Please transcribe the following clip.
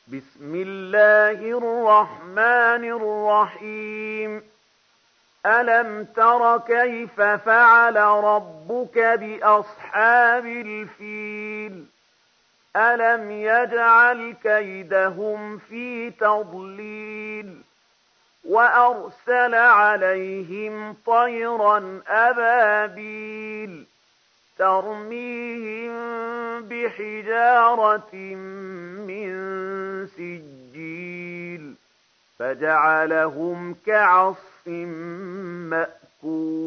بسم الله الرحمن الرحيم ألم تر كيف فعل ربك بأصحاب الفيل ألم يجعل كيدهم في تضليل وأرسل عليهم طيرا أبابيل ترميهم بحجارة من سجيل فجعلهم كعصف مأكول